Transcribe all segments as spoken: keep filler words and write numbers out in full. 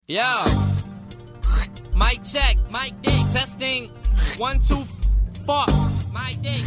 Yo, mic check, mic dick, testing, one, two, four, my dick,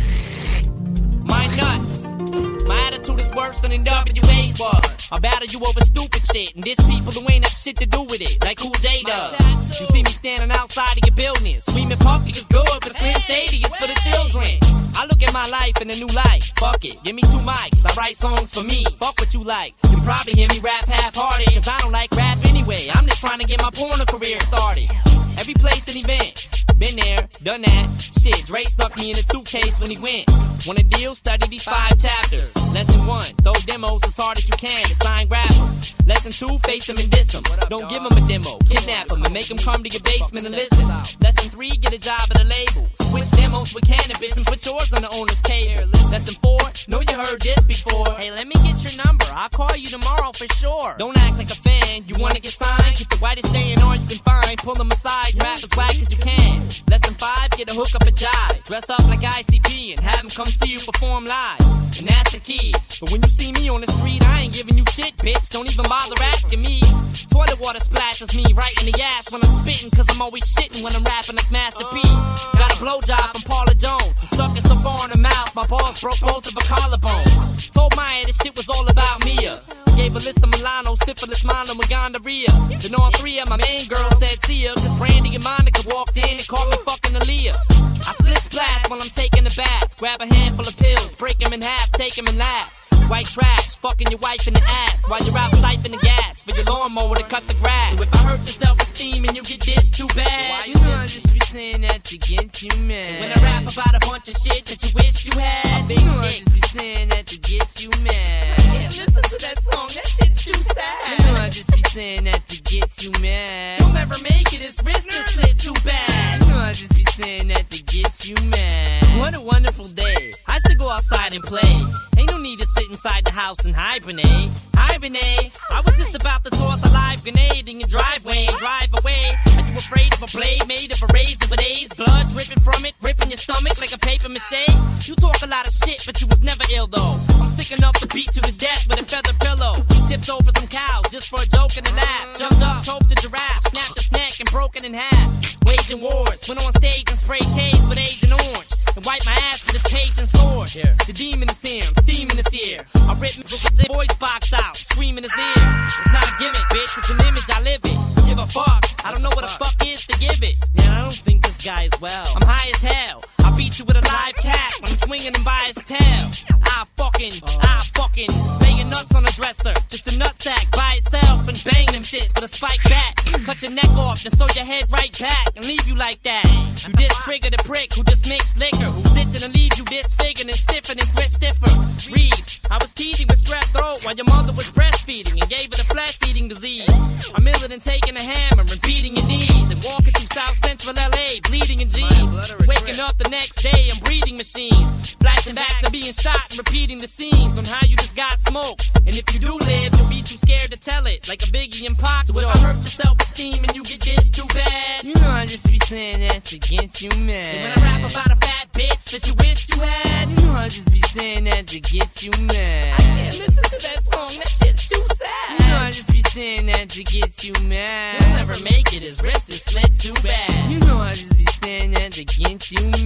my nuts, my attitude is worse than in W A's was. I battle you over stupid shit, and there's people who ain't have shit to do with it, like Cool J does. You see me standing outside of your building, screaming Puffy is good, but Slim Shady is for the children. I look at my life in a new light, fuck it, give me two mics, I write songs for me, fuck what you like. You can probably hear me rap half-hearted, cause I don't like rap anyway, I'm just trying to get my porno career started. Every place and event, been there, done that. Shit, Dre stuck me in a suitcase when he went. Want a deal? Study these five chapters. Lesson one, throw demos as hard as you can to sign rappers. Lesson two, face them and diss them. Don't give them a demo, kidnap them and make them come to your basement and listen. Lesson three, get a job at a label. Switch demos with cannabis and put yours on the owner's table. Lesson four, know you heard this before. Hey, let me get your number, I'll call you tomorrow for sure. Don't act like a fan, you wanna get signed? Get the whitest A and R you can find, pull them aside, rap as whack as you can. Lesson five, get a hook up a jive. Dress up like I C P and have them come see you perform live. And that's the key. But when you see me on the street, I ain't giving you shit, bitch. Don't even bother asking me. Toilet water splashes me right in the ass when I'm spitting, cause I'm always shitting when I'm rapping like Master P. Got a blowjob from Paula Jones. And stuck it so far in the mouth, my balls broke both of her collarbones. Told Maya this shit was all about Mia. Gave Alyssa Milano, syphilis, mono, and gonorrhea. Then all three of my main girls said see ya, cause Brandy and Monica walked in and called me fucking Aaliyah. I split splash while I'm taking a bath. Grab a handful of pills, break them in half, take them and laugh. White trash, fucking your wife in the ass while you're out siphoning the gas for your lawnmower to cut the grass. So if I hurt your self-esteem and you get this too bad, you know I just be saying that to get you mad. When I rap about a bunch of shit that you wish you had, you know I just be saying that to get you mad. I can't listen to that song, that shit's too sad. You know I just be saying that to get you mad. You'll never make it, his wrist is slit too bad. You know I just be saying that to get you mad. What a wonderful day, I should go outside and play. Ain't no need to sit inside the house and hibernate. Hibernate, I was just about to toss a live grenade in your driveway and drive away. Are you afraid of a blade made of a razor with A's? Blood dripping from it, ripping your stomach like a paper mache? You talk a lot of shit, but you was never ill though. I'm sick enough to beat you to death with a feather pillow. Tipped over some cows just for a joke and a laugh. Jumped up, choked a giraffe, snapped his neck and broke it in half. Waging wars, went on stage and sprayed K's with Agent Orange. And wiped my ass with his page and sword. Yeah. The demon is here, I'm steaming his ear. I rip his voice box out, screaming his ear. It's not a gimmick, bitch, it's an image, I live it. Give a fuck, I don't know what the fuck is to give it. Man, I don't think this guy is well. I'm high as hell, I beat you with a live cat when I'm swinging him by his tail. I fucking, I fucking lay your nuts on a dresser, just a nutsack by itself and bang them shits with a spike bat. Cut your neck off, just sew your head right back and leave you like that. You just trigger the prick who just makes liquor, who's itching to leave you disfigured and stiffer than Chris Stiffer. Reeves, I was teasing with strep throat while your mother was breastfeeding and gave her the flesh-eating disease. I'm iller than taking a hammer and beating your knees and walking through South Central L A, bleeding in jeans. Waking up the next day in breathing machines, flashing back to being shot and repeating the scenes on how you just got smoked. And if you do live, you'll be too scared to tell it, like a Biggie and Pac. So if I hurt your self-esteem and you get this too bad, you know I just be saying that to get you mad. And when I rap about a fat bitch that you wish you had, you know I just be saying that to get you mad. I can't listen to that song, that shit's too sad. You know I just be saying that to get you mad. He'll never make it, his wrist is slit too bad. You know I just be saying that to get you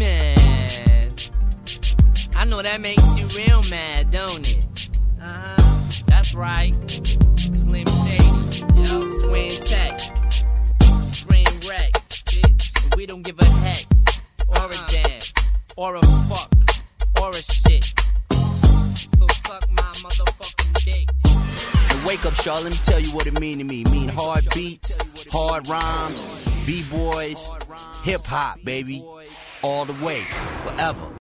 mad. I know that makes you real mad, don't it? Uh-huh, that's right. Slim Shady, yo, Swing Tech, Scream Wreck, bitch. We don't give a heck, or a damn, or a fuck, or a shit. So suck my motherfucking dick. And wake up, Shaw, let me tell you what it mean to me. Mean hard beats, hard rhymes, B-boys, hip-hop, baby. All the way, forever.